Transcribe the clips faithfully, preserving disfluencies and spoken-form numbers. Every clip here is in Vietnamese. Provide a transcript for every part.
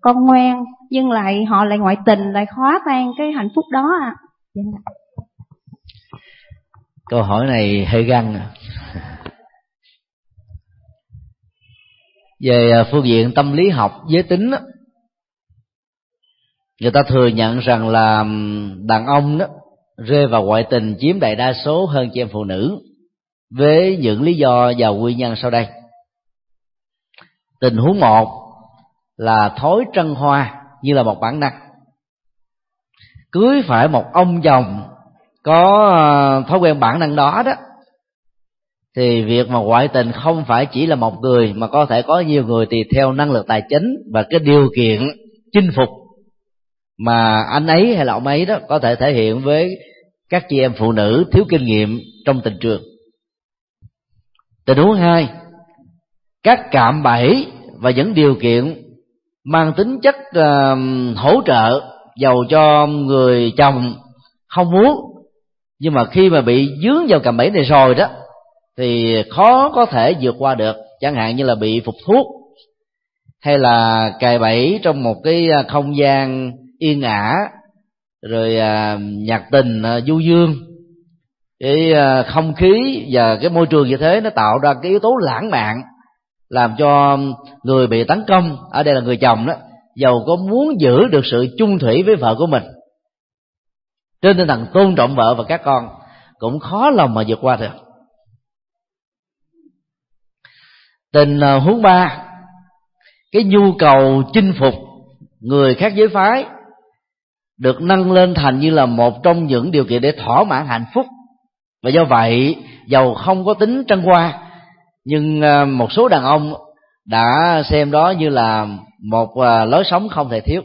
con ngoan, nhưng lại họ lại ngoại tình, lại khóa tan cái hạnh phúc đó ạ. À. Câu hỏi này hơi găng. Về phương diện tâm lý học giới tính, người ta thừa nhận rằng là đàn ông đó rơi vào ngoại tình chiếm đại đa số hơn chị em phụ nữ, với những lý do và nguyên nhân sau đây. Tình huống một là thói trân hoa như là một bản năng. Cưới phải một ông chồng có thói quen bản năng đó đó, thì việc mà ngoại tình không phải chỉ là một người, mà có thể có nhiều người tùy theo năng lực tài chính và cái điều kiện chinh phục mà anh ấy hay là ông ấy đó có thể thể hiện với các chị em phụ nữ thiếu kinh nghiệm trong tình trường. Tình huống hai, các cạm bẫy và những điều kiện mang tính chất uh, hỗ trợ, dầu cho người chồng không muốn, nhưng mà khi mà bị dướng vào cạm bẫy này rồi đó thì khó có thể vượt qua được, chẳng hạn như là bị phục thuốc, hay là cài bẫy trong một cái không gian yên ả, rồi à, nhạc tình à, du dương, cái à, không khí và cái môi trường như thế nó tạo ra cái yếu tố lãng mạn, làm cho người bị tấn công, ở đây là người chồng đó, dầu có muốn giữ được sự chung thủy với vợ của mình trên tinh thần tôn trọng vợ và các con, cũng khó lòng mà vượt qua được. Tình huống ba, cái nhu cầu chinh phục người khác giới phái được nâng lên thành như là một trong những điều kiện để thỏa mãn hạnh phúc, và do vậy dầu không có tính trân hoa, nhưng một số đàn ông đã xem đó như là một lối sống không thể thiếu.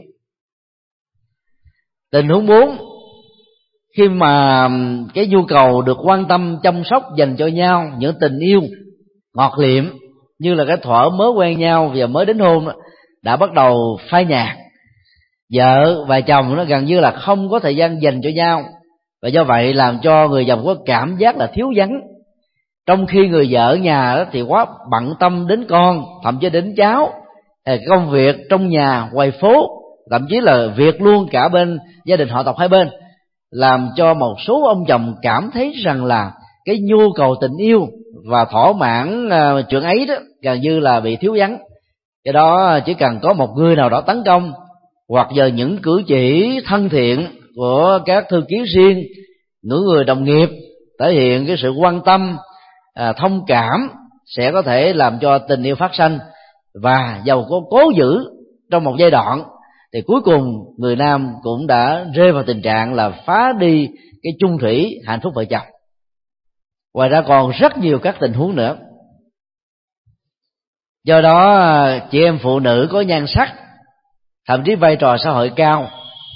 Tình huống bốn, khi mà cái nhu cầu được quan tâm chăm sóc dành cho nhau, những tình yêu ngọt liệm như là cái thuở mới quen nhau và mới đến hôn đã bắt đầu phai nhạt, vợ và chồng nó gần như là không có thời gian dành cho nhau, và do vậy làm cho người chồng có cảm giác là thiếu vắng, trong khi người vợ ở nhà đó thì quá bận tâm đến con, thậm chí đến cháu, công việc trong nhà, ngoài phố, thậm chí là việc luôn cả bên gia đình họ tộc hai bên, làm cho một số ông chồng cảm thấy rằng là cái nhu cầu tình yêu và thỏa mãn uh, chuyện ấy đó gần như là bị thiếu vắng. Cái đó chỉ cần có một người nào đó tấn công, hoặc giờ những cử chỉ thân thiện của các thư ký riêng, những người đồng nghiệp thể hiện cái sự quan tâm, à, thông cảm, sẽ có thể làm cho tình yêu phát sinh. Và dầu có cố giữ trong một giai đoạn thì cuối cùng người nam cũng đã rơi vào tình trạng là phá đi cái chung thủy hạnh phúc vợ chồng. Ngoài ra còn rất nhiều các tình huống nữa. Do đó chị em phụ nữ có nhan sắc, thậm chí vai trò xã hội cao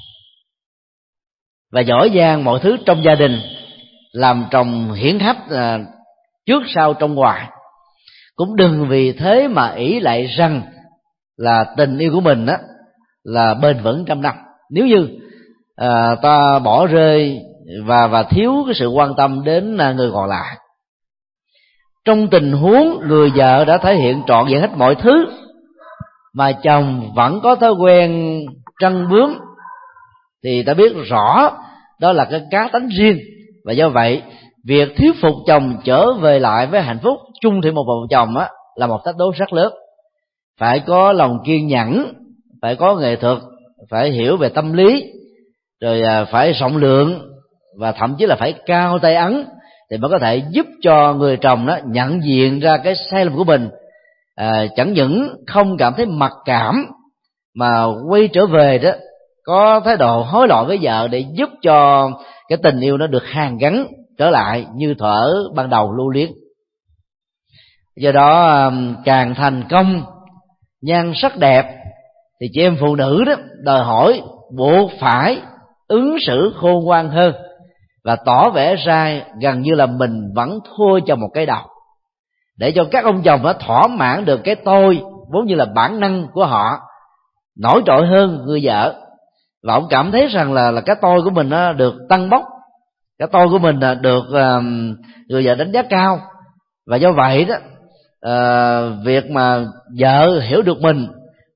và giỏi giang mọi thứ trong gia đình, làm trồng hiển hách trước sau trong ngoài, cũng đừng vì thế mà ỷ lại rằng là tình yêu của mình á là bền vững trăm năm. Nếu như à, ta bỏ rơi và và thiếu cái sự quan tâm đến người còn lại, trong tình huống người vợ đã thể hiện trọn vẹn hết mọi thứ mà chồng vẫn có thói quen trân bướm, thì ta biết rõ đó là cái cá tánh riêng, và do vậy việc thuyết phục chồng trở về lại với hạnh phúc chung thủy một vợ chồng á là một thách đố rất lớn. Phải có lòng kiên nhẫn, phải có nghệ thuật, phải hiểu về tâm lý, rồi phải rộng lượng, và thậm chí là phải cao tay ấn, thì mới có thể giúp cho người chồng đó nhận diện ra cái sai lầm của mình, à, chẳng những không cảm thấy mặc cảm mà quay trở về đó có thái độ hối lỗi với vợ, để giúp cho cái tình yêu nó được hàn gắn trở lại như thuở ban đầu lưu luyến. Do đó càng thành công, nhan sắc đẹp, thì chị em phụ nữ đó đòi hỏi buộc phải ứng xử khôn ngoan hơn, và tỏ vẻ ra gần như là mình vẫn thua cho một cái đầu, để cho các ông chồng nó thỏa mãn được cái tôi vốn như là bản năng của họ nổi trội hơn người vợ, và ông cảm thấy rằng là là cái tôi của mình nó được tăng bốc, cái tôi của mình được uh, người vợ đánh giá cao. Và do vậy đó uh, việc mà vợ hiểu được mình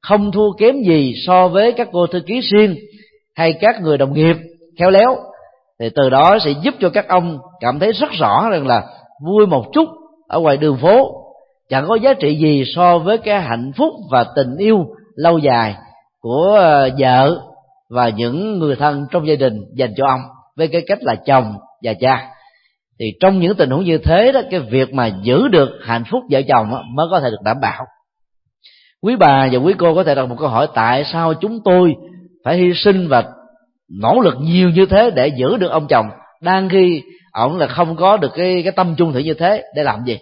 không thua kém gì so với các cô thư ký riêng hay các người đồng nghiệp khéo léo, thì từ đó sẽ giúp cho các ông cảm thấy rất rõ rằng là vui một chút ở ngoài đường phố chẳng có giá trị gì so với cái hạnh phúc và tình yêu lâu dài của vợ và những người thân trong gia đình dành cho ông với cái cách là chồng và cha. Thì trong những tình huống như thế đó, cái việc mà giữ được hạnh phúc vợ chồng mới có thể được đảm bảo. Quý bà và quý cô có thể đặt một câu hỏi: tại sao chúng tôi phải hy sinh và nỗ lực nhiều như thế để giữ được ông chồng, đang khi ổng là không có được cái cái tâm chung thủy như thế, để làm gì?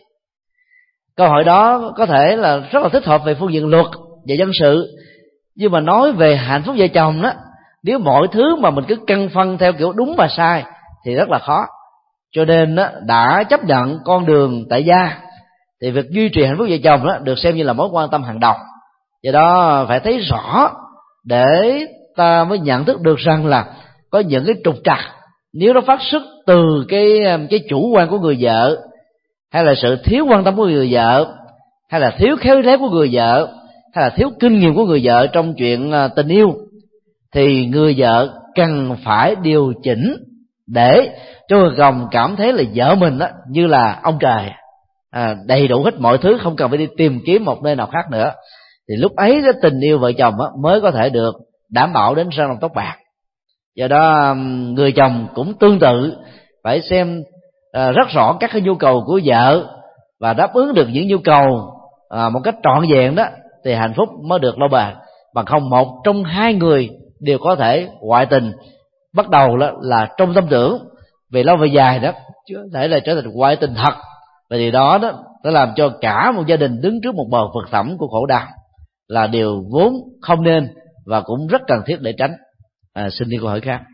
Câu hỏi đó có thể là rất là thích hợp về phương diện luật và dân sự, nhưng mà nói về hạnh phúc vợ chồng đó, nếu mọi thứ mà mình cứ căn phân theo kiểu đúng và sai thì rất là khó. Cho nên đó, đã chấp nhận con đường tại gia thì việc duy trì hạnh phúc vợ chồng đó được xem như là mối quan tâm hàng đầu. Do đó phải thấy rõ để ta mới nhận thức được rằng là có những cái trục trặc, nếu nó phát xuất từ cái cái chủ quan của người vợ, hay là sự thiếu quan tâm của người vợ, hay là thiếu khéo léo của người vợ, hay là thiếu kinh nghiệm của người vợ trong chuyện tình yêu, thì người vợ cần phải điều chỉnh để cho người chồng cảm thấy là vợ mình đó như là ông trời, à, đầy đủ hết mọi thứ, không cần phải đi tìm kiếm một nơi nào khác nữa. Thì lúc ấy cái tình yêu vợ chồng mới có thể được đảm bảo đến răng long tóc bạc. Do đó người chồng cũng tương tự phải xem à, rất rõ các cái nhu cầu của vợ và đáp ứng được những nhu cầu à, một cách trọn vẹn đó, thì hạnh phúc mới được lâu bền. Bằng không một trong hai người đều có thể ngoại tình, bắt đầu là, là trong tâm tưởng, về lâu về dài đó chứ có thể là trở thành ngoại tình thật, và điều đó đó nó làm cho cả một gia đình đứng trước một bờ vực thẳm của khổ đau, là điều vốn không nên và cũng rất cần thiết để tránh. À, xin đi câu hỏi khác.